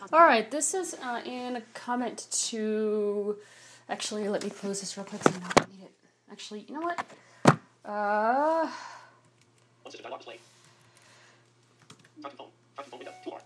Alright, this is in a comment to... Actually, let me close this real quick so I don't need it. Actually, you know what? Once it's a dialog display. Talking phone. Talking phone window. Toolbar.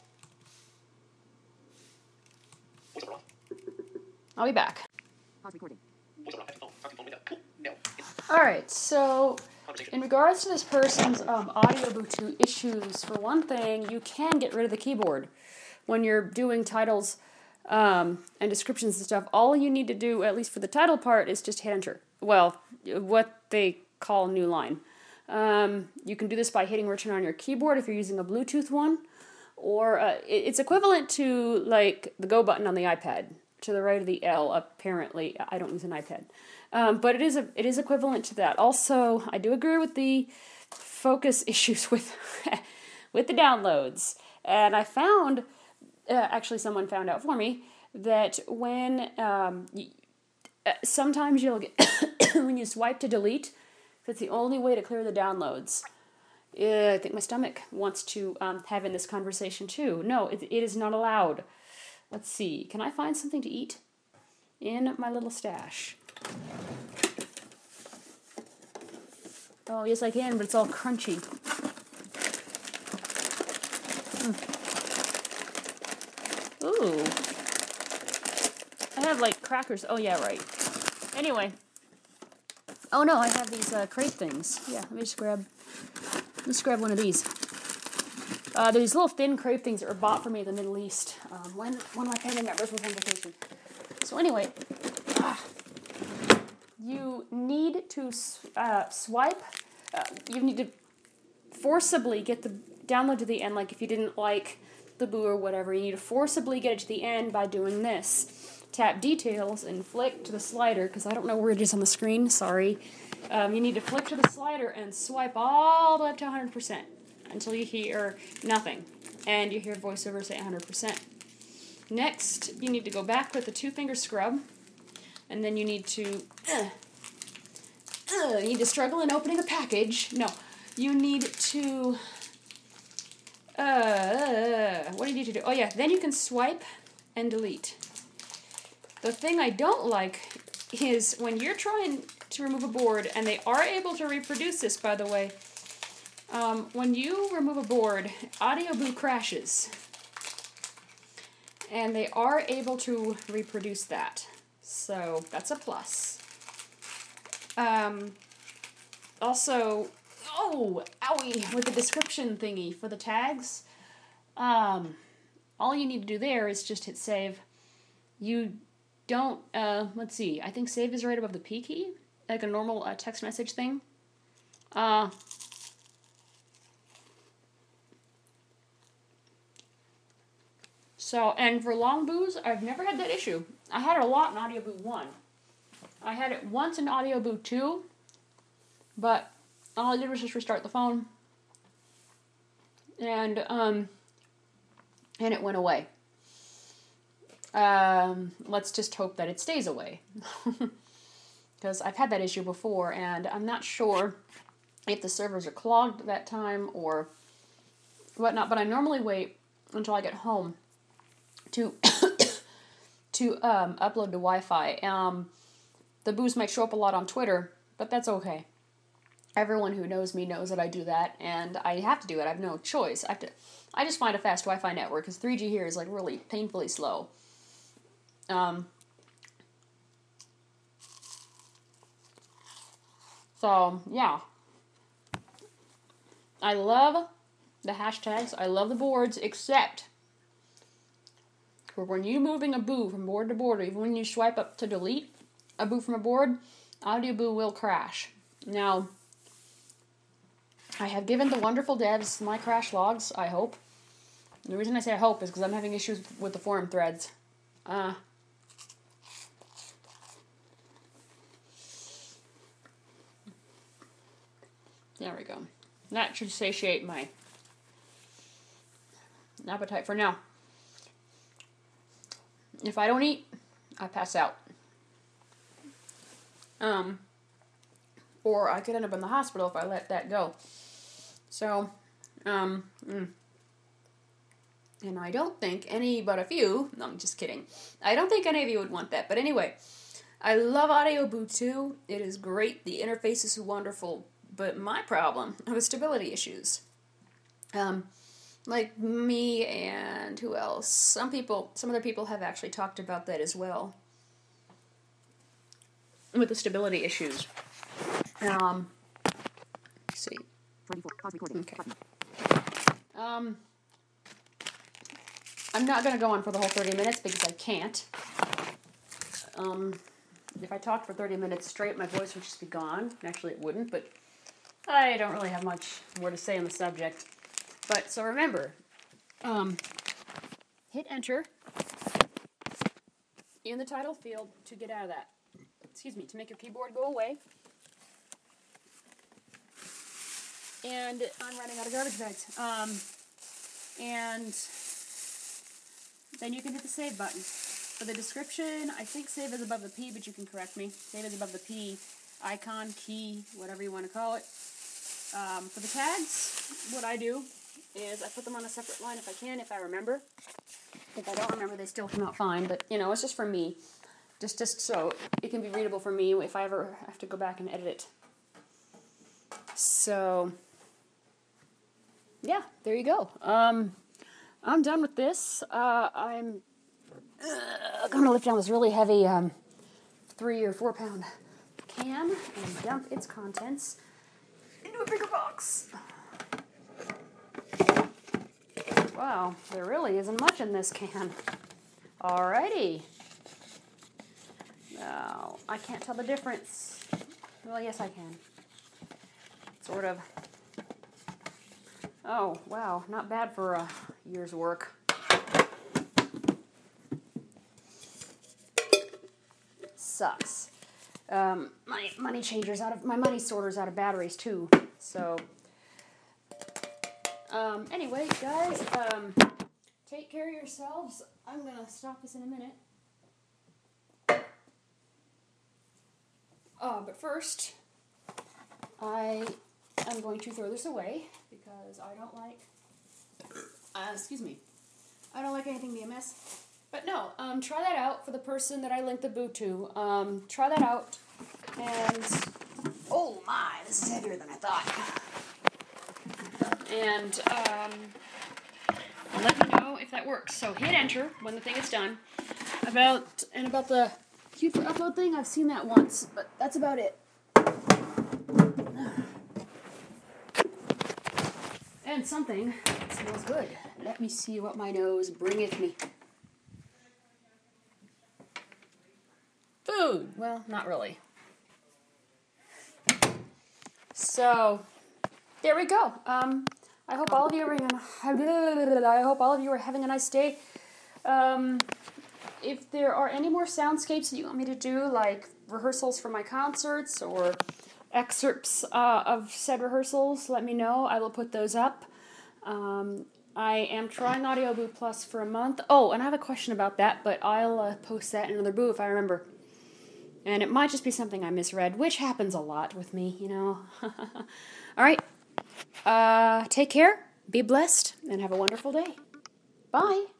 Voiceover off. I'll be back. Pause recording. Voiceover off. Talking phone window. Cool. No. Alright, so Conversation. in regards to this person's audio Bluetooth issues, for one thing, you can get rid of the keyboard. When you're doing titles and descriptions and stuff, all you need to do, at least for the title part, is just hit enter. Well, what they call new line. You can do this by hitting return on your keyboard if you're using a Bluetooth one, or it's equivalent to like the go button on the iPad. To the right of the L, apparently. I don't use an iPad. But it is equivalent to that. Also, I do agree with the focus issues with with the downloads. And I found, actually someone found out for me, that when sometimes you'll get, when you swipe to delete, that's the only way to clear the downloads. I think my stomach wants to have in this conversation too. No, it is not allowed. Let's see. Can I find something to eat in my little stash? Oh, yes I can, but it's all crunchy. Ooh. I have like crackers. Oh yeah, right. Anyway. Oh no, I have these crepe things. Yeah, let's grab one of these. These little thin crepe things that were bought for me in the Middle East when one of my family members was on vacation. So anyway, you need to swipe. You need to forcibly get the download to the end. Like if you didn't like the Boo or whatever, you need to forcibly get it to the end by doing this. Tap details and flick to the slider, because I don't know where it is on the screen. Sorry. You need to flick to the slider and swipe all the way up to 100%. Until you hear nothing, and you hear voiceover say 100%. Next, you need to go back with a 2-finger scrub, and then you need to struggle in opening a package. No, you need to, what do you need to do? Oh yeah, then you can swipe and delete. The thing I don't like is when you're trying to remove a board, and they are able to reproduce this, by the way. When you remove a board, AudioBoo crashes, and they are able to reproduce that, so that's a plus. Also, oh, owie, with the description thingy for the tags, all you need to do there is just hit save. You don't, let's see, I think save is right above the P key, like a normal text message thing. So, and for long boos, I've never had that issue. I had it a lot in AudioBoo 1. I had it once in AudioBoo 2, but all I did was just restart the phone, and it went away. Let's just hope that it stays away. Because I've had that issue before, and I'm not sure if the servers are clogged at that time or whatnot, but I normally wait until I get home to upload to Wi-Fi. The boos might show up a lot on Twitter, but that's okay. Everyone who knows me knows that I do that, and I have to do it. I have no choice. I just find a fast Wi-Fi network, because 3G here is like really painfully slow. So, yeah. I love the hashtags. I love the boards, except for when you're moving a boo from board to board, or even when you swipe up to delete a boo from a board, AudioBoo will crash. Now, I have given the wonderful devs my crash logs, I hope. The reason I say I hope is because I'm having issues with the forum threads. There we go. That should satiate my appetite for now. If I don't eat, I pass out. Or I could end up in the hospital if I let that go. So, And I don't think any but a few, no, I'm just kidding. I don't think any of you would want that. But anyway, I love Audioboo 2. It is great. The interface is wonderful. But my problem are the stability issues. Like me and who else? Some other people have actually talked about that as well. With the stability issues. Let's see. Okay. I'm not going to go on for the whole 30 minutes because I can't. If I talked for 30 minutes straight, my voice would just be gone. Actually, it wouldn't, but I don't really have much more to say on the subject. But, so remember, hit enter in the title field to get out of that. To make your keyboard go away. And I'm running out of garbage bags. And then you can hit the save button. For the description, I think save is above the P, but you can correct me. Save is above the P icon, key, whatever you want to call it. For the tags, what I do is I put them on a separate line if I can, if I remember. If I don't remember, they still come out fine, but, it's just for me. Just so it can be readable for me if I ever have to go back and edit it. So, yeah, there you go. I'm done with this. I'm going to lift down this really heavy 3 or 4 pound can and dump its contents into a bigger box. Wow, there really isn't much in this can. Alrighty. Now, I can't tell the difference. Well, yes, I can. Sort of. Oh, wow, not bad for a year's work. Sucks. My money sorter's out of batteries too. So, anyway, guys, take care of yourselves. I'm gonna stop this in a minute. But first, I am going to throw this away because I don't like. I don't like anything being a mess. But no, try that out for the person that I linked the boot to. Try that out, and oh my, this is heavier than I thought. And let me know if that works. So hit enter when the thing is done. About the queue for upload thing, I've seen that once, but that's about it. And something that smells good. Let me see what my nose bringeth me. Food. Well, not really. So, there we go. I hope all of you are having a nice day. If there are any more soundscapes that you want me to do, like rehearsals for my concerts or excerpts of said rehearsals, let me know. I will put those up. I am trying Audioboo Plus for a month. Oh, and I have a question about that, but I'll post that in another boo if I remember. And it might just be something I misread, which happens a lot with me, All right. Take care, be blessed, and have a wonderful day. Bye.